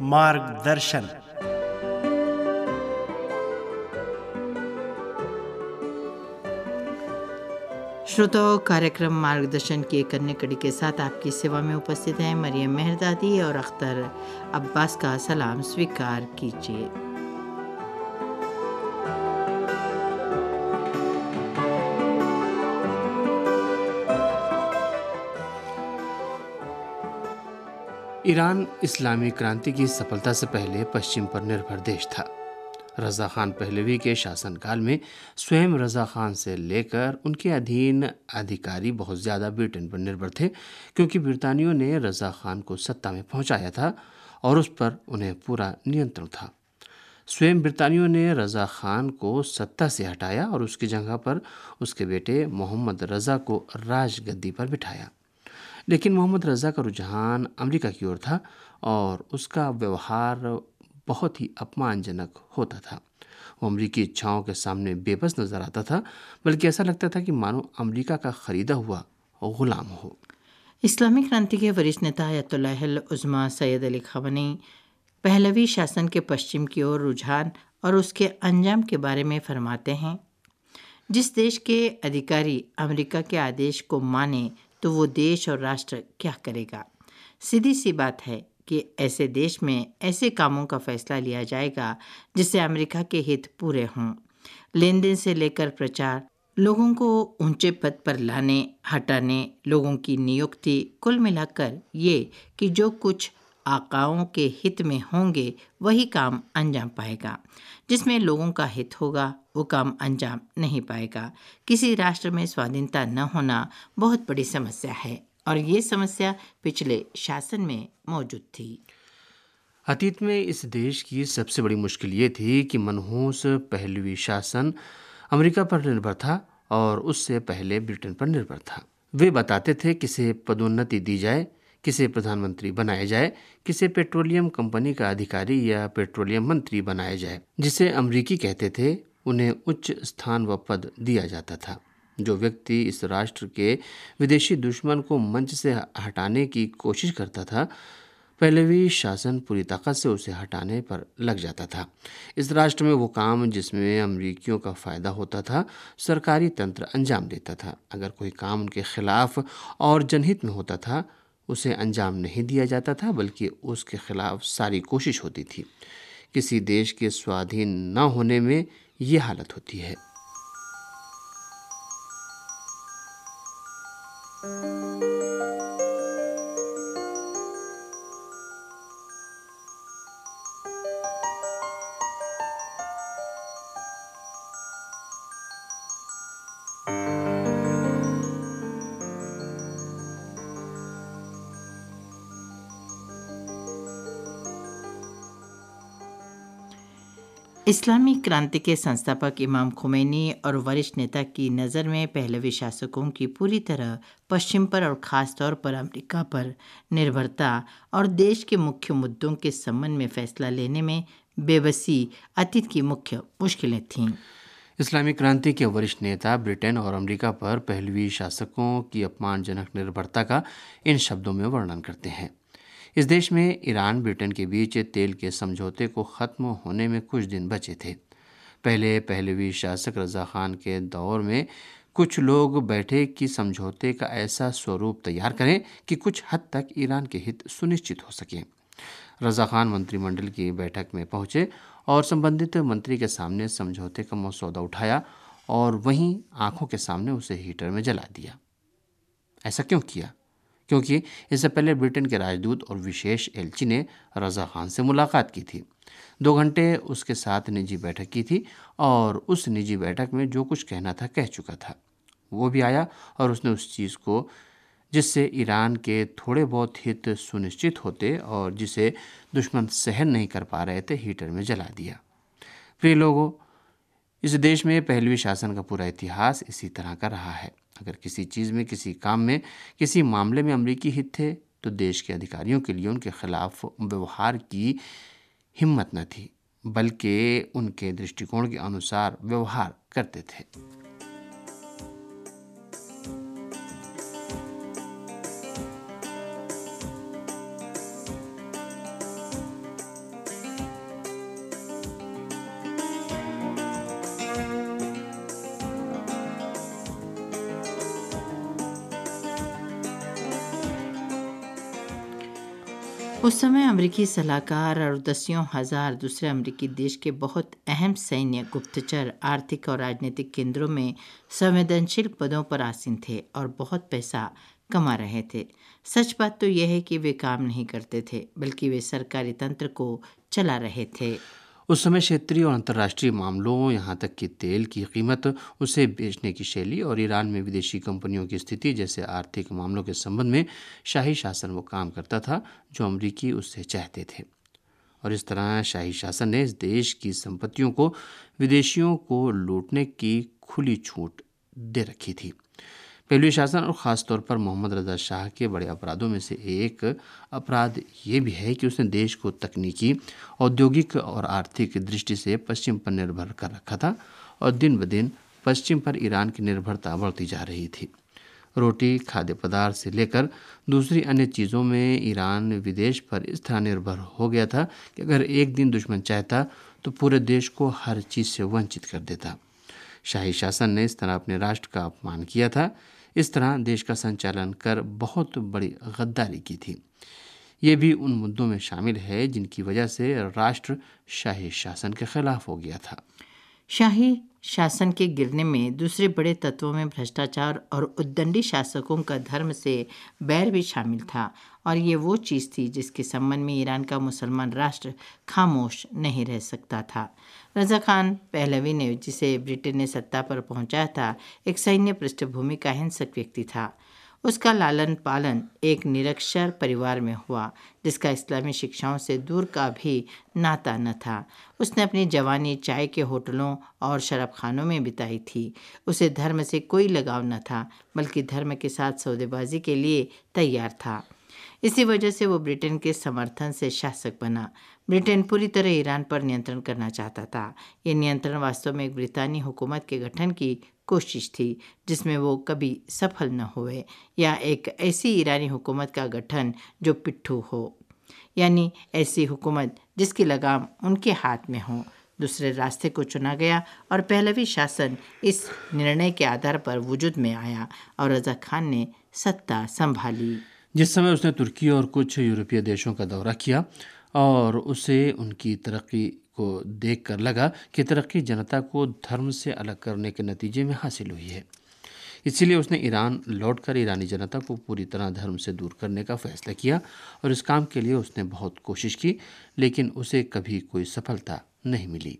मार्गदर्शन। श्रोताओं, कार्यक्रम मार्गदर्शन की एक अन्य कड़ी के साथ आपकी सेवा में उपस्थित हैं मरियम मेहरदादी और अख्तर अब्बास का सलाम स्वीकार कीजिए। ईरान इस्लामी क्रांति की सफलता से पहले पश्चिम पर निर्भर देश था। रज़ा खान पहलवी के शासनकाल में स्वयं रज़ा खान से लेकर उनके अधीन अधिकारी बहुत ज़्यादा ब्रिटेन पर निर्भर थे, क्योंकि ब्रितानियों ने रज़ा खान को सत्ता में पहुंचाया था और उस पर उन्हें पूरा नियंत्रण था। स्वयं ब्रितानियों ने रज़ा खान को सत्ता से हटाया और उसकी जगह पर उसके बेटे मोहम्मद रज़ा को राजगद्दी पर बिठाया। लेकिन मोहम्मद रज़ा का रुझान अमेरिका की ओर था और उसका व्यवहार बहुत ही अपमानजनक होता था। वो अमेरिकी इच्छाओं के सामने बेबस नजर आता था, बल्कि ऐसा लगता था कि मानो अमेरिका का खरीदा हुआ गुलाम हो। इस्लामी क्रांति के वरिष्ठ नेता Ayatollah Uzma Sayyid Ali Khamenei Pahlavi शासन के पश्चिम की ओर रुझान और उसके अंजाम के बारे में फरमाते हैं। जिस देश के अधिकारी अमेरिका के आदेश को माने तो वो देश और राष्ट्र क्या करेगा। सीधी सी बात है कि ऐसे देश में ऐसे कामों का फैसला लिया जाएगा जिससे अमेरिका के हित पूरे हों। लेन देन से लेकर प्रचार, लोगों को ऊंचे पद पर लाने हटाने, लोगों की नियुक्ति, कुल मिलाकर ये कि जो कुछ आकाओं के हित में होंगे वही काम अंजाम पाएगा। जिसमें लोगों का हित होगा वो काम अंजाम नहीं पाएगा। किसी राष्ट्र में स्वाधीनता न होना बहुत बड़ी समस्या है और ये समस्या पिछले शासन में मौजूद थी। अतीत में इस देश की सबसे बड़ी मुश्किल ये थी कि मनहूस पहलवी शासन अमेरिका पर निर्भर था और उससे पहले ब्रिटेन पर निर्भर था। वे बताते थे किसे पदोन्नति दी जाए, किसे प्रधानमंत्री बनाया जाए, किसे पेट्रोलियम कंपनी का अधिकारी या पेट्रोलियम मंत्री बनाया जाए। जिसे अमरीकी कहते थे उन्हें उच्च स्थान व पद दिया जाता था। जो व्यक्ति इस राष्ट्र के विदेशी दुश्मन को मंच से हटाने की कोशिश करता था, पहलवी शासन पूरी ताकत से उसे हटाने पर लग जाता था। इस राष्ट्र में वो काम जिसमें अमरीकियों का फ़ायदा होता था सरकारी तंत्र अंजाम देता था। अगर कोई काम उनके खिलाफ और जनहित में होता था उसे अंजाम नहीं दिया जाता था, बल्कि उसके खिलाफ सारी कोशिश होती थी। किसी देश के स्वाधीन न होने में ये हालत होती है। इस्लामी क्रांति के संस्थापक इमाम खुमैनी और वरिष्ठ नेता की नज़र में पहलवी शासकों की पूरी तरह पश्चिम पर और ख़ास तौर पर अमेरिका पर निर्भरता और देश के मुख्य मुद्दों के संबंध में फैसला लेने में बेबसी अतीत की मुख्य मुश्किलें थीं। इस्लामी क्रांति के वरिष्ठ नेता ब्रिटेन और अमेरिका पर पहलवी शासकों की अपमानजनक निर्भरता का इन शब्दों में वर्णन करते हैं। इस देश में ईरान ब्रिटेन के बीच तेल के समझौते को ख़त्म होने में कुछ दिन बचे थे। पहले पहलवी शासक रज़ा खान के दौर में कुछ लोग बैठे कि समझौते का ऐसा स्वरूप तैयार करें कि कुछ हद तक ईरान के हित सुनिश्चित हो सकें। रज़ा खान मंत्रिमंडल की बैठक में पहुंचे और संबंधित मंत्री के सामने समझौते का मसौदा उठाया और वहीं आंखों के सामने उसे हीटर में जला दिया। ऐसा क्यों किया? क्योंकि इससे पहले ब्रिटेन के राजदूत और विशेष एलची ने रज़ा खान से मुलाकात की थी। 2 घंटे उसके साथ निजी बैठक की थी और उस निजी बैठक में जो कुछ कहना था कह चुका था। वो भी आया और उसने उस चीज़ को जिससे ईरान के थोड़े बहुत हित सुनिश्चित होते और जिसे दुश्मन सहन नहीं कर पा रहे थे हीटर में जला दिया। प्रिय लोगों, इस देश में पहलवी शासन का पूरा इतिहास इसी तरह का रहा है। अगर किसी चीज़ में, किसी काम में, किसी मामले में अमरीकी हित थे तो देश के अधिकारियों के लिए उनके खिलाफ व्यवहार की हिम्मत न थी, बल्कि उनके दृष्टिकोण के अनुसार व्यवहार करते थे। उस समय अमेरिकी सलाहकार और दसियों हजार दूसरे अमेरिकी देश के बहुत अहम सैन्य, गुप्तचर, आर्थिक और राजनीतिक केंद्रों में संवेदनशील पदों पर आसीन थे और बहुत पैसा कमा रहे थे। सच बात तो यह है कि वे काम नहीं करते थे, बल्कि वे सरकारी तंत्र को चला रहे थे। उस समय क्षेत्रीय और अंतर्राष्ट्रीय मामलों, यहाँ तक कि तेल की कीमत, उसे बेचने की शैली और ईरान में विदेशी कंपनियों की स्थिति जैसे आर्थिक मामलों के संबंध में शाही शासन वो काम करता था जो अमरीकी उससे चाहते थे। और इस तरह शाही शासन ने इस देश की संपत्तियों को विदेशियों को लूटने की खुली छूट दे रखी थी। पहलवी शासन और ख़ास तौर पर मोहम्मद रज़ा शाह के बड़े अपराधों में से एक अपराध ये भी है कि उसने देश को तकनीकी, औद्योगिक और आर्थिक दृष्टि से पश्चिम पर निर्भर कर रखा था और दिन ब दिन पश्चिम पर ईरान की निर्भरता बढ़ती जा रही थी। रोटी, खाद्य पदार्थ से लेकर दूसरी अन्य चीज़ों में ईरान विदेश पर इस तरह निर्भर हो गया था कि अगर एक दिन दुश्मन चाहता तो पूरे देश को हर चीज़ से वंचित कर देता। शाही शासन ने इस तरह अपने राष्ट्र का अपमान किया था, इस तरह देश का संचालन कर बहुत बड़ी गद्दारी की थी। ये भी उन मुद्दों में शामिल है जिनकी वजह से राष्ट्र शाही शासन के खिलाफ हो गया था। शाही शासन के गिरने में दूसरे बड़े तत्वों में भ्रष्टाचार और उद्दंडी शासकों का धर्म से बैर भी शामिल था, और ये वो चीज़ थी जिसके संबंध में ईरान का मुसलमान राष्ट्र खामोश नहीं रह सकता था। रज़ा खान पहलवी ने, जिसे ब्रिटेन ने सत्ता पर पहुंचाया था, एक सैन्य पृष्ठभूमि का हिंसक व्यक्ति था। उसका लालन पालन एक निरक्षर परिवार में हुआ जिसका इस्लामी शिक्षाओं से दूर का भी नाता न था। उसने अपनी जवानी चाय के होटलों और शराब खानों में बिताई थी। उसे धर्म से कोई लगाव न था, बल्कि धर्म के साथ सौदेबाजी के लिए तैयार था। इसी वजह से वो ब्रिटेन के समर्थन से शासक बना। ब्रिटेन पूरी तरह ईरान पर नियंत्रण करना चाहता था। ये नियंत्रण वास्तव में एक ब्रितानी हुकूमत के गठन की कोशिश थी जिसमें वो कभी सफल न हुए, या एक ऐसी ईरानी हुकूमत का गठन जो पिट्ठू हो, यानी ऐसी हुकूमत जिसकी लगाम उनके हाथ में हो। दूसरे रास्ते को चुना गया और पहलवी शासन इस निर्णय के आधार पर वजूद में आया और रज़ा खान ने सत्ता संभाली। जिस समय उसने तुर्की और कुछ यूरोपीय देशों का दौरा किया और उसे उनकी तरक्की को देखकर लगा कि तरक्की जनता को धर्म से अलग करने के नतीजे में हासिल हुई है। इसीलिए उसने ईरान लौटकर ईरानी जनता को पूरी तरह धर्म से दूर करने का फैसला किया और इस काम के लिए उसने बहुत कोशिश की, लेकिन उसे कभी कोई सफलता नहीं मिली।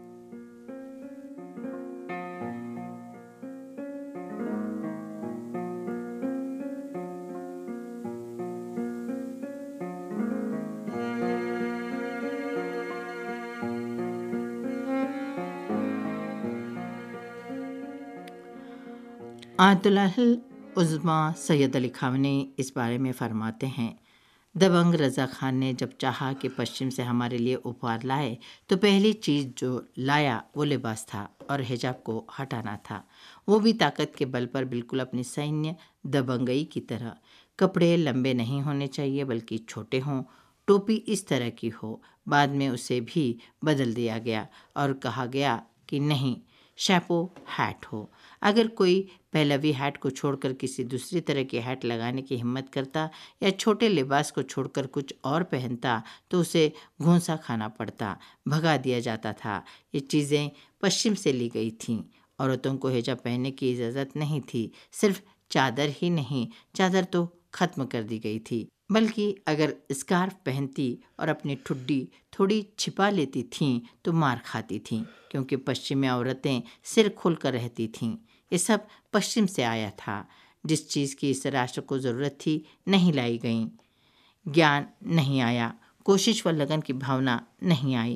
Ayatollah Uzma Sayyid Ali Khamenei इस बारे में फरमाते हैं, दबंग रज़ा खान ने जब चाहा कि पश्चिम से हमारे लिए उपहार लाए तो पहली चीज़ जो लाया वो लिबास था और हिजाब को हटाना था, वो भी ताकत के बल पर, बिल्कुल अपनी सैन्य दबंगई की तरह। कपड़े लंबे नहीं होने चाहिए बल्कि छोटे हों, टोपी इस तरह की हो। बाद में उसे भी बदल दिया गया और कहा गया कि नहीं, शैपो हैट हो। अगर कोई पहलवी हैट को छोड़कर किसी दूसरी तरह की हैट लगाने की हिम्मत करता या छोटे लिबास को छोड़कर कुछ और पहनता तो उसे घूंसा खाना पड़ता, भगा दिया जाता था। ये चीज़ें पश्चिम से ली गई थीं। औरतों को हिजाब पहनने की इजाज़त नहीं थी। सिर्फ चादर ही नहीं, चादर तो ख़त्म कर दी गई थी, बल्कि अगर स्कार्फ पहनती और अपनी ठुड्डी थोड़ी छिपा लेती थीं तो मार खाती थीं, क्योंकि पश्चिमी औरतें सिर खोलकर रहती थीं। ये सब पश्चिम से आया था। जिस चीज़ की इस राष्ट्र को ज़रूरत थी नहीं लाई गई। ज्ञान नहीं आया, कोशिश व लगन की भावना नहीं आई,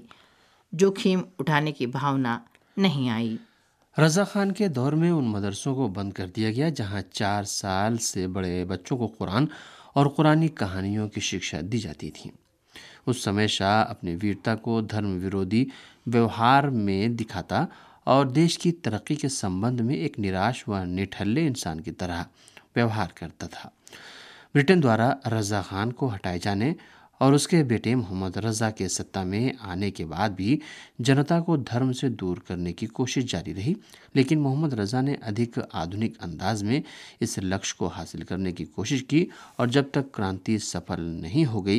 जोखिम उठाने की भावना नहीं आई। रज़ा खान के दौर में उन मदरसों को बंद कर दिया गया जहां 4 साल से बड़े बच्चों को कुरान और कुरानी कहानियों की शिक्षा दी जाती थी। उस समय शाह अपनी वीरता को धर्म विरोधी व्यवहार में दिखाता और देश की तरक्की के संबंध में एक निराश व निठल्ले इंसान की तरह व्यवहार करता था। ब्रिटेन द्वारा रज़ा खान को हटाए जाने और उसके बेटे मोहम्मद रज़ा के सत्ता में आने के बाद भी जनता को धर्म से दूर करने की कोशिश जारी रही, लेकिन मोहम्मद रज़ा ने अधिक आधुनिक अंदाज में इस लक्ष्य को हासिल करने की कोशिश की और जब तक क्रांति सफल नहीं हो गई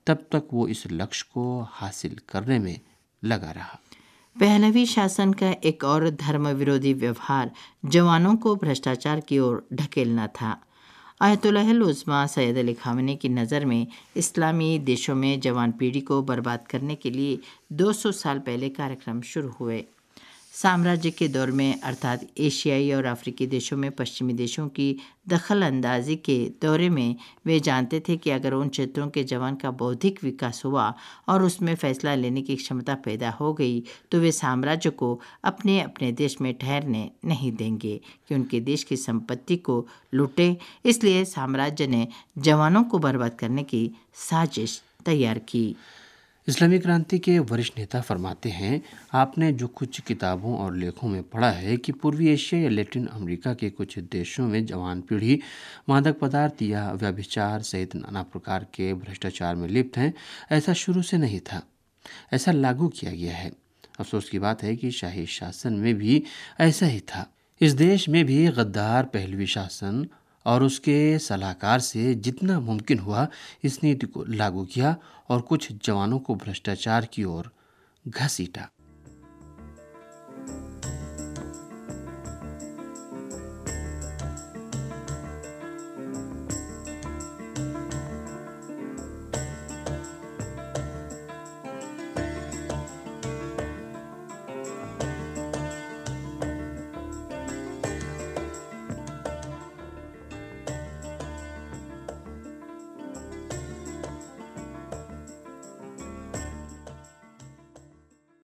तब तक वो इस लक्ष्य को हासिल करने में लगा रहा। पहलवी शासन का एक और धर्म विरोधी व्यवहार जवानों को भ्रष्टाचार की ओर ढकेलना था। Ayatollah Uzma Sayyid Ali Khamenei की नज़र में इस्लामी देशों में जवान पीढ़ी को बर्बाद करने के लिए 200 साल पहले कार्यक्रम शुरू हुए। साम्राज्य के दौर में अर्थात एशियाई और अफ्रीकी देशों में पश्चिमी देशों की दखल अंदाजी के दौरे में वे जानते थे कि अगर उन क्षेत्रों के जवान का बौद्धिक विकास हुआ और उसमें फैसला लेने की क्षमता पैदा हो गई तो वे साम्राज्य को अपने अपने देश में ठहरने नहीं देंगे कि उनके देश की संपत्ति को लूटे। इसलिए साम्राज्य ने जवानों को बर्बाद करने की साजिश तैयार की। इस्लामी क्रांति के वरिष्ठ नेता फरमाते हैं, आपने जो कुछ किताबों और लेखों में पढ़ा है कि पूर्वी एशिया या लैटिन अमेरिका के कुछ देशों में जवान पीढ़ी मादक पदार्थ या व्यभिचार सहित नाना प्रकार के भ्रष्टाचार में लिप्त हैं, ऐसा शुरू से नहीं था। ऐसा लागू किया गया है। अफसोस की बात है कि शाही शासन में भी ऐसा ही था। इस देश में भी गद्दार पहलवी शासन और उसके सलाहकार से जितना मुमकिन हुआ इस नीति को लागू किया और कुछ जवानों को भ्रष्टाचार की ओर घसीटा।